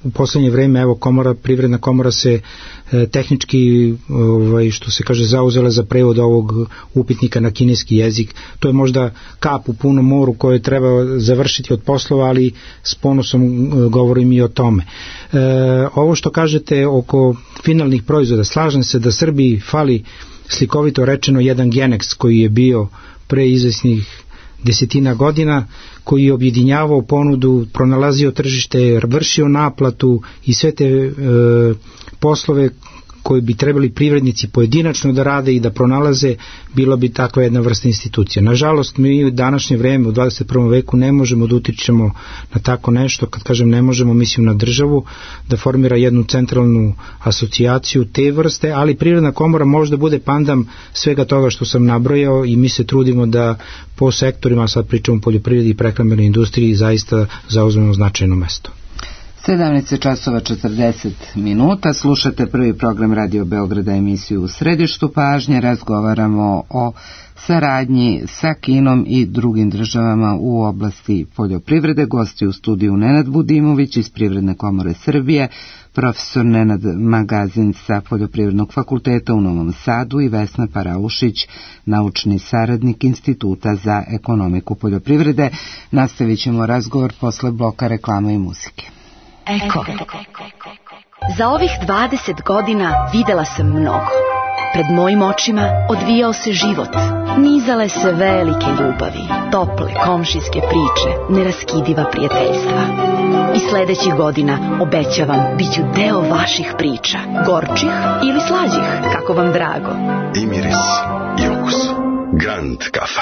u poslednje vreme, evo, Privredna komora se tehnički, što se kaže, zauzela za prevod ovog upitnika na kineski jezik. To je možda kap u punom moru koje treba završiti od poslova, ali s ponosom govorim i o tome. Ovo što kažete oko finalnih proizvoda, slažem se da Srbiji fali, slikovito rečeno, jedan Genex koji je bio pre izvesnih desetina godina, koji je objedinjavao ponudu, pronalazio tržište, vršio naplatu i sve te poslove koje bi trebali privrednici pojedinačno da rade i da pronalaze, bilo bi takva jedna vrsta institucija. Nažalost, mi u današnje vreme, u 21. veku, ne možemo da utičemo na tako nešto. Kad kažem ne možemo, mislim na državu, da formira jednu centralnu asocijaciju te vrste, ali Privredna komora može da bude pandam svega toga što sam nabrojao i mi se trudimo da po sektorima, sad pričamo o poljoprivredi i prehrambenoj industriji, zaista zauzmemo značajno mesto. 17 časova 40 minuta, slušate prvi program Radio Beograda, emisiju U središtu pažnje. Razgovaramo o saradnji sa Kinom i drugim državama u oblasti poljoprivrede. Gosti u studiju Nenad Budimović iz Privredne komore Srbije, profesor Nenad Magazin sa Poljoprivrednog fakulteta u Novom Sadu i Vesna Paraušić, naučni saradnik Instituta za ekonomiku poljoprivrede. Nastavit ćemo razgovor posle bloka reklama i muzike. Eko. Za ovih 20 godina videla sam mnogo. Pred mojim očima odvijao se život. Nizale se velike ljubavi, tople komšijske priče, neraskidiva prijateljstva. I sledećih godina, obećavam, bit ću deo vaših priča. Gorčih ili slađih, kako vam drago. I miris, i okus. Grand kafa.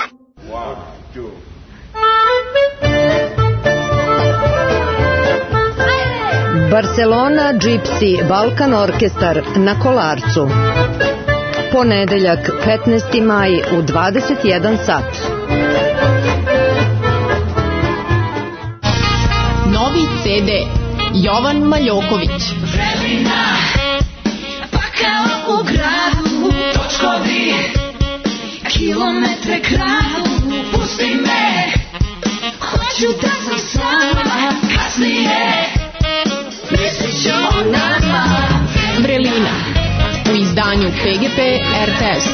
Barcelona Gypsy Balkan Orkestar na Kolarcu. Ponedeljak 15. maj u 21 sat. Novi CD Jovan Maljoković. Vremena, pa kao u gradu, točkovi, kilometre kradu, pusti me, hoću da sam sama, kasnije. Vrelina u izdanju PGP RTS.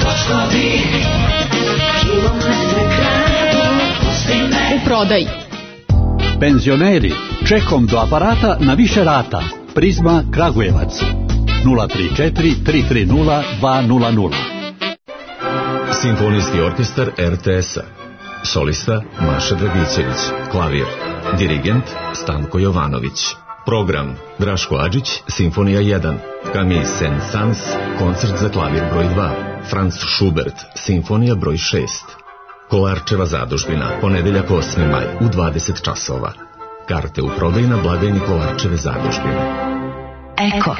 U prodaji. Penzioneri, čekom do aparata na više rata. Prizma Kragujevac 034 330 200. Simfonijski orkestar RTS-a. Solista Maša Dragićević. Klavir. Dirigent Stanko Jovanović. Program Draško Adžić, Simfonija 1, Camille Saint-Saëns, koncert za klavir broj 2, Franz Schubert, Simfonija broj 6. Kolarčeva zadužbina, ponedeljak 8. maj u 20 časova. Karte u prodaju na blagajni Kolarčeve zadužbine. Eko.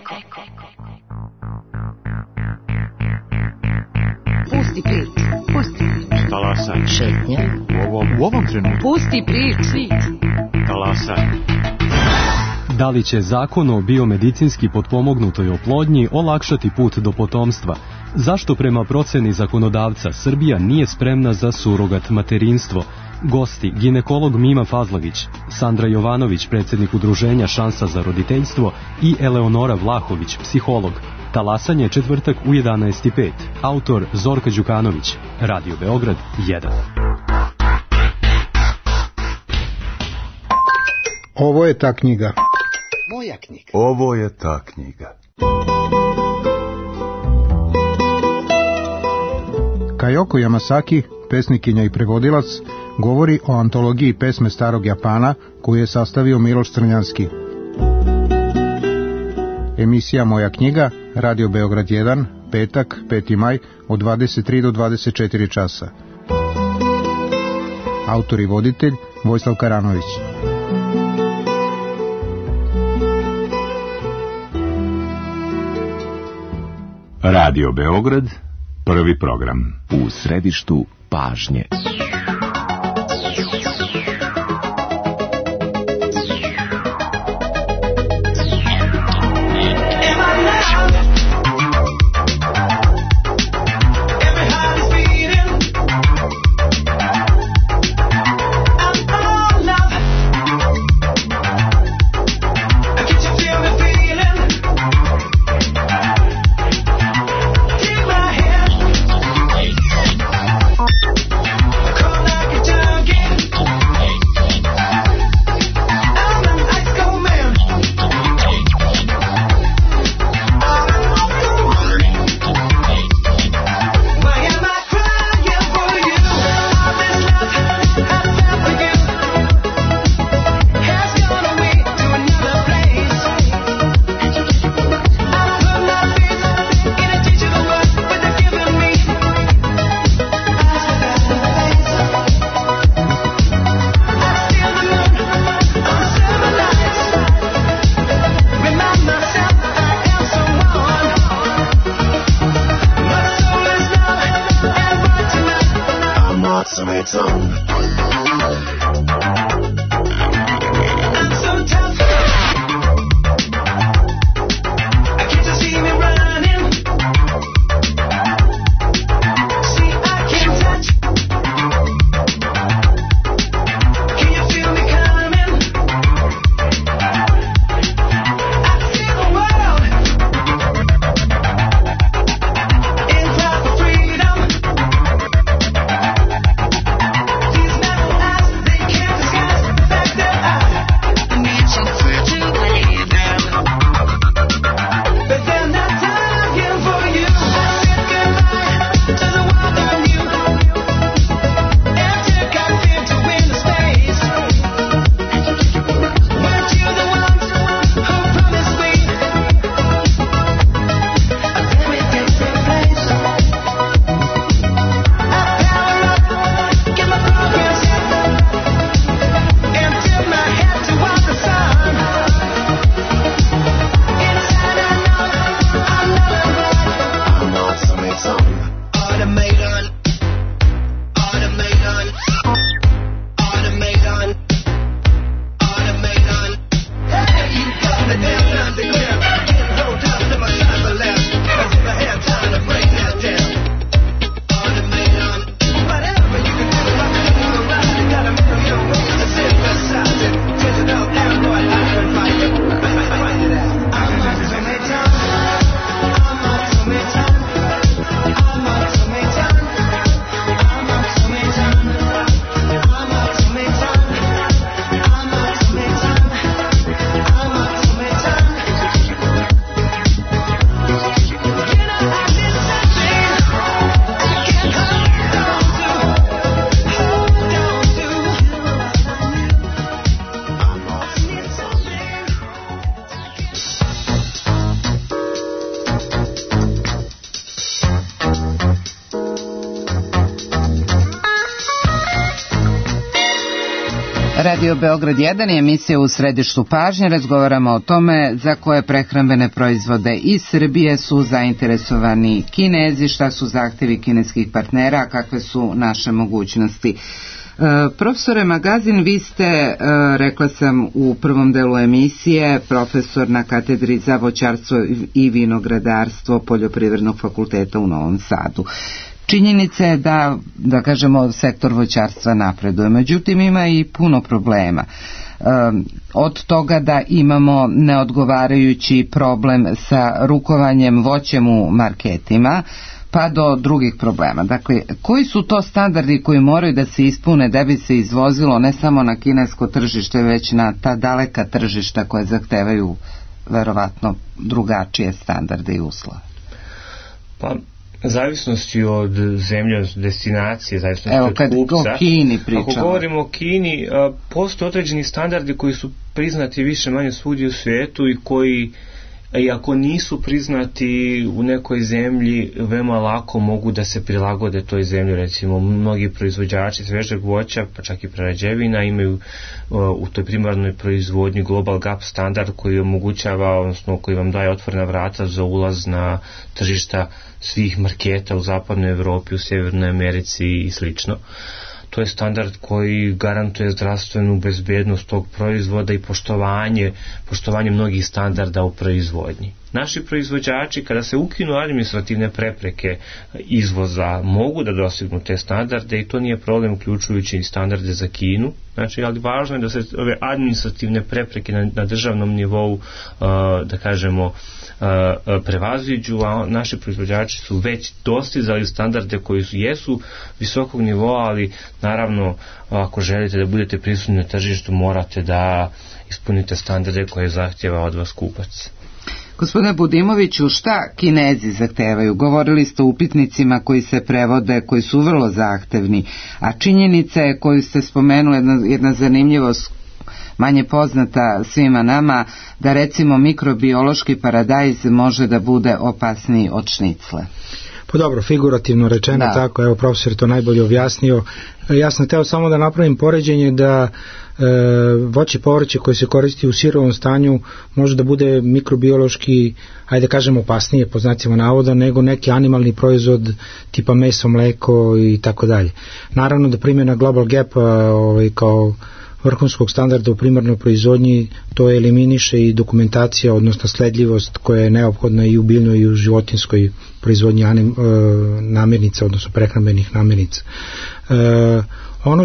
Pusti priču, pusti priču. Talasa. Šetnja. U ovom trenutku. Pusti priču. Talasa. Da li će zakon o biomedicinski potpomognutoj oplodnji olakšati put do potomstva? Zašto prema proceni zakonodavca Srbija nije spremna za surogat materinstvo? Gosti, ginekolog Mima Fazlagić, Sandra Jovanović, predsjednik udruženja Šansa za roditeljstvo i Eleonora Vlahović, psiholog. Talasanje četvrtak u 11:05. Autor Zorka Đukanović. Radio Beograd 1. Ovo je ta knjiga. Moja knjiga. Ovo je ta knjiga. Kajoko Yamasaki, pesnikinja i prevodilac, govori o antologiji pesme starog Japana koju je sastavio Miloš Crnjanski. Emisija Moja knjiga, Radio Beograd 1, petak, 5. maj, od 23 do 24 časa. Autor i voditelj Vojislav Karanović. Radio Beograd, prvi program. U središtu pažnje. not summertime. Radio Beograd 1 je emisija u središtu pažnje. Razgovaramo o tome za koje prehrambene proizvode iz Srbije su zainteresovani Kinezi, šta su zahtjevi kineskih partnera, a kakve su naše mogućnosti. Profesore Magazin, vi ste, rekla sam u prvom delu emisije, profesor na katedri za voćarstvo i vinogradarstvo Poljoprivrednog fakulteta u Novom Sadu. Činjenica je da kažemo, sektor voćarstva napreduje, međutim ima i puno problema. Od toga da imamo neodgovarajući problem sa rukovanjem voćem u marketima, pa do drugih problema. Dakle, koji su to standardi koji moraju da se ispune da bi se izvozilo ne samo na kinesko tržište, već na ta daleka tržišta koje zahtevaju verovatno drugačije standarde i uslove? Pa, zavisnosti od zemlje, od destinacije, zavisnosti od kupca. Evo, kad o Kini pričamo. Ako govorimo o Kini, postoje određeni standardi koji su priznati više manje svugdje u svijetu i koji, iako nisu priznati u nekoj zemlji, veoma lako mogu da se prilagode toj zemlji. Recimo, mnogi proizvođači svežeg voća, pa čak i prerađevina, imaju u toj primarnoj proizvodnji Global Gap standard koji omogućava, odnosno koji vam daje otvorena vrata za ulaz na tržišta svih marketa u zapadnoj Evropi, u Sjevernoj Americi i slično. To je standard koji garantuje zdravstvenu bezbednost tog proizvoda i poštovanje mnogih standarda u proizvodnji. Naši proizvođači, kada se ukinu administrativne prepreke izvoza, mogu da dostignu te standarde i to nije problem, uključujući i standarde za Kinu. Znači, ali važno je da se ove administrativne prepreke na državnom nivou, da kažemo, prevaziđu, a naši proizvođači su već dostizali standarde koji jesu visokog nivoa, ali naravno ako želite da budete prisutni na tržištu, morate da ispunite standarde koje zahtjeva od vas kupac. Gospodine Budimoviću, šta Kinezi zahtevaju? Govorili ste o upitnicima koji se prevode, koji su vrlo zahtevni, a činjenica je koju ste spomenuli, jedna zanimljivost manje poznata svima nama, da recimo mikrobiološki paradajz može da bude opasniji od šnicle. Pa dobro, figurativno rečeno tako, evo profesor to najbolje objasnio. Ja sam teo samo da napravim poređenje da voće i povrće koje se koristi u sirovom stanju može da bude mikrobiološki, ajde kažemo opasnije po znacima navoda, nego neki animalni proizvod tipa meso, mleko i tako dalje. Naravno da primjena Global Gap kao vrhunskog standarda u primarnoj proizvodnji to eliminiše i dokumentacija, odnosno sledljivost koja je neophodna i u biljnoj i u životinskoj proizvodnji namirnica, odnosno prehrambenih namirnica. Ono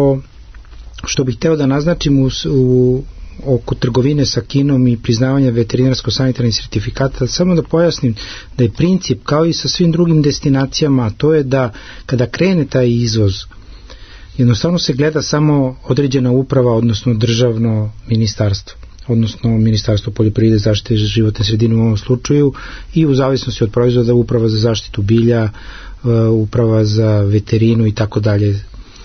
što bih hteo da naznačim oko trgovine sa Kinom i priznavanja veterinarsko-sanitarnih sertifikata, samo da pojasnim da je princip kao i sa svim drugim destinacijama, to je da kada krene taj izvoz, jednostavno se gleda samo određena uprava, odnosno državno ministarstvo, odnosno Ministarstvo poljoprivrede, zaštite životne sredine u ovom slučaju, i u zavisnosti od proizvoda uprava za zaštitu bilja, uprava za veterinu i tako dalje.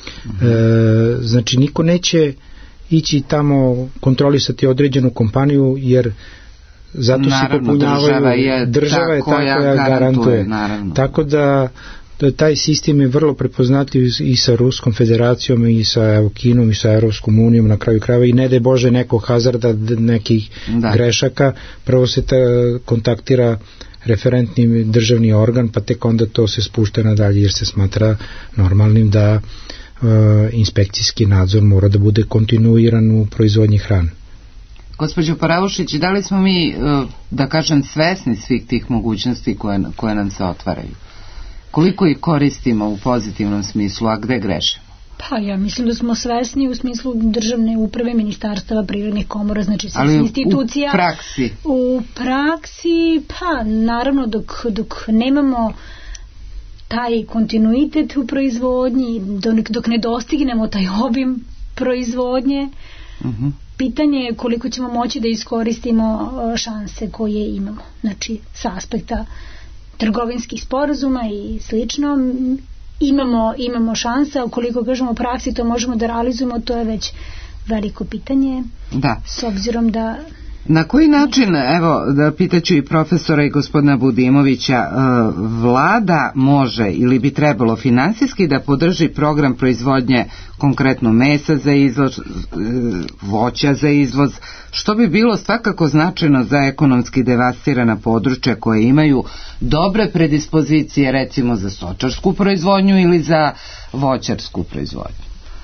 Znači niko neće ići tamo kontrolisati određenu kompaniju, jer zato se popunjavaju, država je ta koja garantuje. Tako da taj sistem je vrlo prepoznatljiv i sa Ruskom federacijom i sa Kinom i sa Europskom unijom na kraju krajeva, i ne daj Bože nekog hazarda, nekih grešaka, prvo se kontaktira referentni državni organ, pa tek onda to se spušta nadalje, jer se smatra normalnim da inspekcijski nadzor mora da bude kontinuiran u proizvodnji hrane. Gospođo Paravušić, da li smo mi, da kažem, svesni svih tih mogućnosti koje nam se otvaraju? Koliko ih koristimo u pozitivnom smislu, a gde grešimo? Pa ja mislim da smo svesni u smislu državne uprave, ministarstava, privrednih komora, znači svih institucija. Ali u praksi? U praksi, pa naravno dok nemamo taj kontinuitet u proizvodnji, dok ne dostignemo taj obim proizvodnje, pitanje je koliko ćemo moći da iskoristimo šanse koje imamo. Znači, sa aspekta trgovinskih sporazuma i slično, imamo šanse, ukoliko kažemo u praksi to možemo da realizujemo, to je već veliko pitanje. Da. S obzirom da... Na koji način, evo, da pitaću i profesora i gospodina Budimovića, vlada može ili bi trebalo finansijski da podrži program proizvodnje konkretno mesa za izvoz, voća za izvoz, što bi bilo svakako značajno za ekonomski devastirana područja koje imaju dobre predispozicije, recimo za stočarsku proizvodnju ili za voćarsku proizvodnju?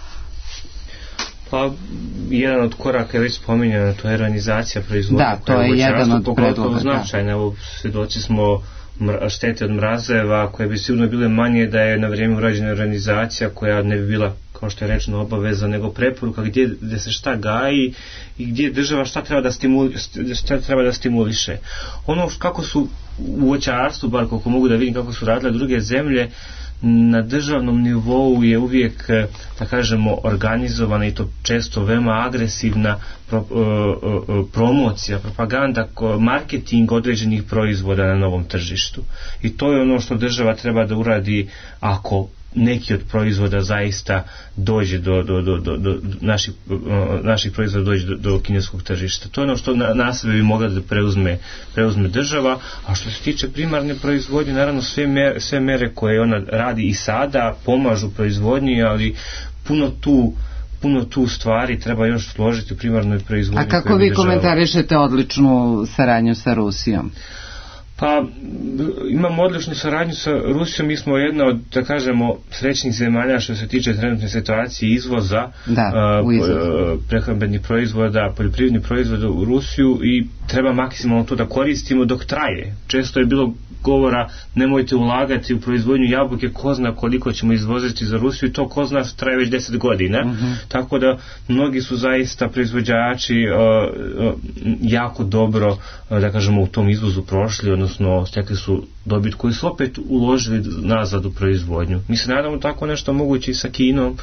Pa, jedan od koraka je već spominjeno, to je organizacija proizvodnje. Da, to je jedan od predloga. Značajno, evo, svjedoci smo štete od mrazeva, koje bi sigurno bile manje da je na vrijeme urađena organizacija koja ne bi bila, kao što je rečeno, obaveza, nego preporuka gdje se šta gaji i gdje država šta treba da stimuliše. Ono kako su u voćarstvu, bar koliko mogu da vidim kako su radile druge zemlje, na državnom nivou je uvijek, da kažemo, organizovana i to često veoma agresivna promocija, propaganda, marketing određenih proizvoda na novom tržištu. I to je ono što država treba da uradi ako neki od proizvoda zaista dođe do naših proizvoda dođe do kineskog tržišta. To je ono što na sebe bi mogla da preuzme država, a što se tiče primarne proizvodnje, naravno sve mere koje ona radi i sada pomažu proizvodnji, ali puno tu stvari treba još složiti u primarnoj proizvodnji. A kako vi komentarišete odličnu saradnju sa Rusijom? Pa, imamo odličnu saradnju sa Rusijom, mi smo jedna od, da kažemo, srećnih zemalja što se tiče trenutne situacije izvoza prehrambenih proizvoda, poljoprivrednih proizvoda u Rusiju, i treba maksimalno to da koristimo dok traje. Često je bilo govora, nemojte ulagati u proizvodnju jabuke, ko zna koliko ćemo izvoziti za Rusiju, i to ko zna traje već 10 godina. Tako da mnogi su zaista proizvođači jako dobro, da kažemo, u tom izvozu prošli, odnosno stekli su dobit koji su opet uložili nazad u proizvodnju. Mi se nadamo tako nešto moguće i sa Kinom,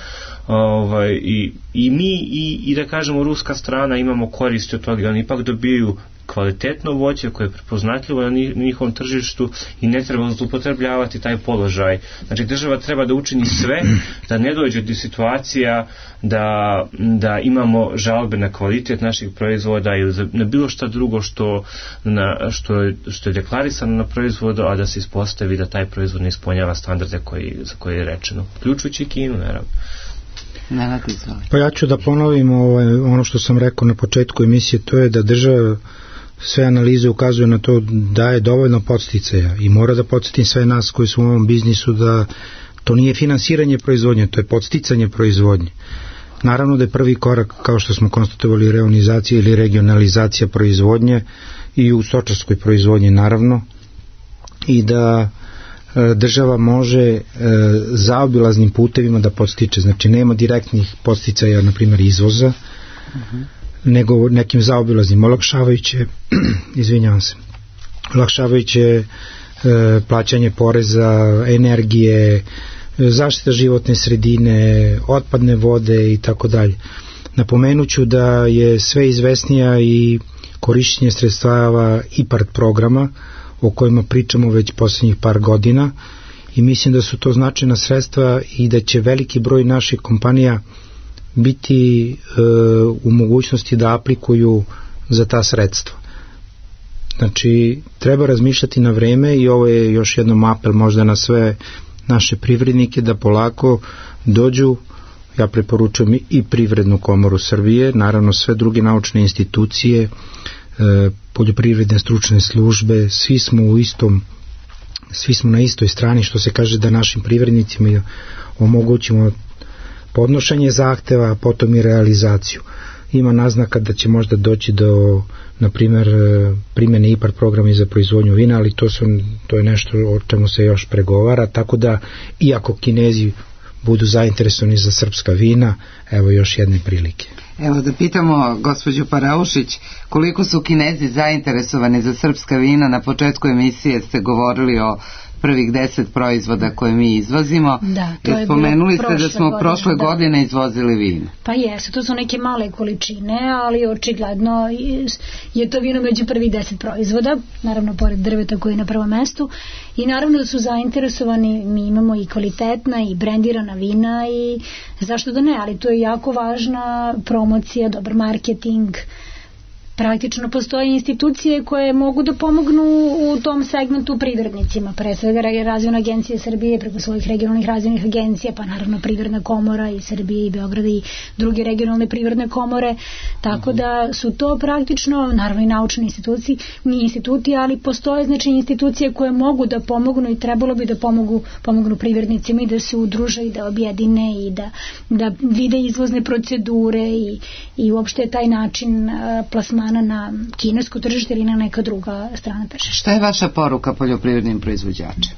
i mi i da kažemo ruska strana imamo koristi od toga, oni ipak dobiju kvalitetno voće koje je prepoznatljivo na njihovom tržištu i ne treba zloupotrebljavati taj položaj. Znači država treba da učini sve da ne dođe do situacija da imamo žalbe na kvalitet naših proizvoda ili na bilo šta drugo što je deklarisano na proizvodu, a da se ispostavi da taj proizvod ne ispunjava standarde za koje je rečeno, uključujući Kinu, naravno. Pa ja ću da ponovim ono što sam rekao na početku emisije, to je da država, sve analize ukazuju na to da je dovoljno podsticaja i mora da podsjetim sve nas koji su u ovom biznisu da to nije finansiranje proizvodnje, to je podsticanje proizvodnje. Naravno da je prvi korak, kao što smo konstatovali, reonizacija ili regionalizacija proizvodnje i u stočarskoj proizvodnji naravno, i da država može zaobilaznim putevima da podstiče, znači nema direktnih podsticaja, na primjer izvoza, nego nekim zaobilaznim, olakšavajuće plaćanje poreza, energije, zaštita životne sredine, otpadne vode i tako dalje. Napomenuću da je sve izvesnija i korišćenje sredstava IPARD programa, o kojima pričamo već posljednjih par godina, i mislim da su to značajna sredstva i da će veliki broj naših kompanija biti u mogućnosti da aplikuju za ta sredstva. Znači, treba razmišljati na vreme i ovo je još jednom apel možda na sve naše privrednike da polako dođu. Ja preporučujem i Privrednu komoru Srbije, naravno sve druge naučne institucije, poljoprivredne stručne službe, svi smo na istoj strani, što se kaže, da našim privrednicima omogućimo podnošenje zahteva, a potom i realizaciju. Ima naznaka da će možda doći do, na primjer, primjene IPARD programa za proizvodnju vina, ali to je nešto o čemu se još pregovara, tako da iako Kinezi budu zainteresovani za srpska vina, evo još jedne prilike. Evo da pitamo gospođu Paraušić, koliko su Kinezi zainteresovani za srpska vina? Na početku emisije ste govorili o prvih 10 proizvoda koje mi izvozimo. Da, to je spomenuli ste da smo prošle godine izvozili vino. Pa jesu, to su neke male količine, ali očigledno je to vino među prvih 10 proizvoda, naravno pored drveta koji je na prvom mestu, i naravno da su zainteresovani, mi imamo i kvalitetna i brendirana vina i zašto da ne, ali to je jako važna promocija, dobar marketing. Praktično postoje institucije koje mogu da pomognu u tom segmentu privrednicima, pre svega Razvojna agencija Srbije preko svojih regionalnih razvojnih agencija, pa naravno Privredna komora i Srbije i Beograda i druge regionalne privredne komore, tako da su to praktično, naravno i naučni instituti, ali postoje znači institucije koje mogu da pomognu i trebalo bi da pomognu privrednicima i da se udruže i da objedine i da vide izvozne procedure i uopšte taj način plasmana na kinesko tržište ili na neka druga strana tržišta. Šta je vaša poruka poljoprivrednim proizvođačima?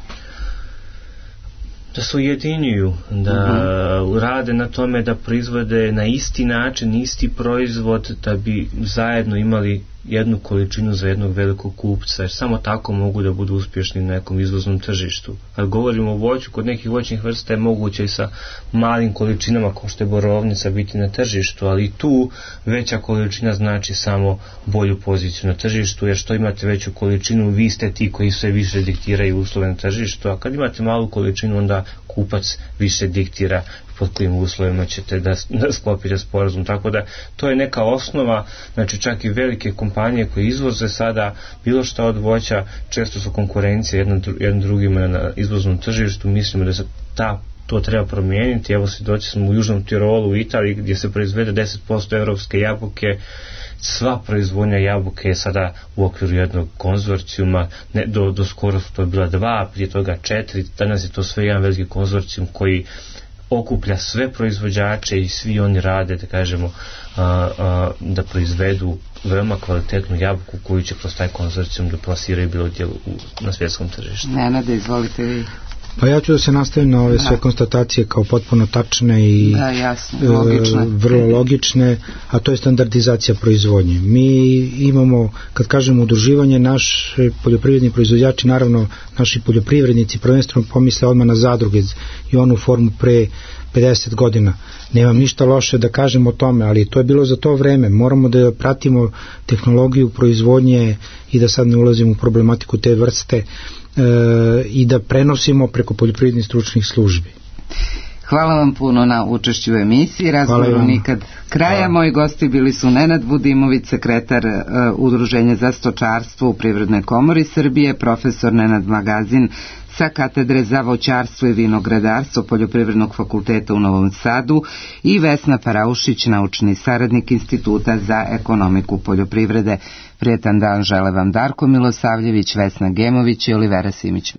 Da se ujedinjuju, da rade na tome da proizvode na isti način, isti proizvod, da bi zajedno imali jednu količinu za jednog velikog kupca, jer samo tako mogu da budu uspješni na nekom izvoznom tržištu. Kad govorimo o voću, kod nekih voćnih vrsta je moguće i sa malim količinama kao što je borovnica biti na tržištu, ali tu veća količina znači samo bolju poziciju na tržištu, jer što imate veću količinu, vi ste ti koji sve više diktiraju uslove na tržištu, a kad imate malu količinu, onda kupac više diktira pod kojim uslovima ćete da sklopite sporazum, tako da to je neka osnova. Znači čak i velike kompanije koje izvoze sada bilo šta od voća, često su konkurencije jednim drugima na izvoznom tržištu. Mislimo da se to treba promijeniti. Evo svjedoci smo u Južnom Tirolu u Italiji gdje se proizvede 10% evropske jabuke. Sva proizvodnja jabuke je sada u okviru jednog konzorcijuma, do skoro su to bila 2, prije toga 4, danas je to sve jedan veliki konzorcijum koji okuplja sve proizvođače i svi oni rade, da kažemo, da proizvedu veoma kvalitetnu jabuku koju će kroz taj konzorcijum da plasiraju bilo gdje na svjetskom tržištu. Nenade, izvolite vi. Pa ja ću da se nastavim na ove sve konstatacije kao potpuno tačne i vrlo logične, a to je standardizacija proizvodnje. Mi imamo, kad kažemo udruživanje, naši poljoprivredni proizvođači, naravno naši poljoprivrednici prvenstveno pomisle odmah na zadruge i onu formu pre 50 godina. Nemam ništa loše da kažem o tome, ali to je bilo za to vreme. Moramo da pratimo tehnologiju proizvodnje i da sad ne ulazimo u problematiku te vrste i da prenosimo preko poljoprivrednih stručnih službi. Hvala vam puno na učešću u emisiji. Razgovoru nikad kraja. Moji gosti bili su Nenad Budimović, sekretar Udruženja za stočarstvo u Privrednoj komori Srbije, profesor Nenad Magazin sa katedre za voćarstvo i vinogradarstvo Poljoprivrednog fakulteta u Novom Sadu i Vesna Paraušić, naučni saradnik Instituta za ekonomiku poljoprivrede. Prijetan dan žele vam Darko Milosavljević, Vesna Gemović i Olivera Simić.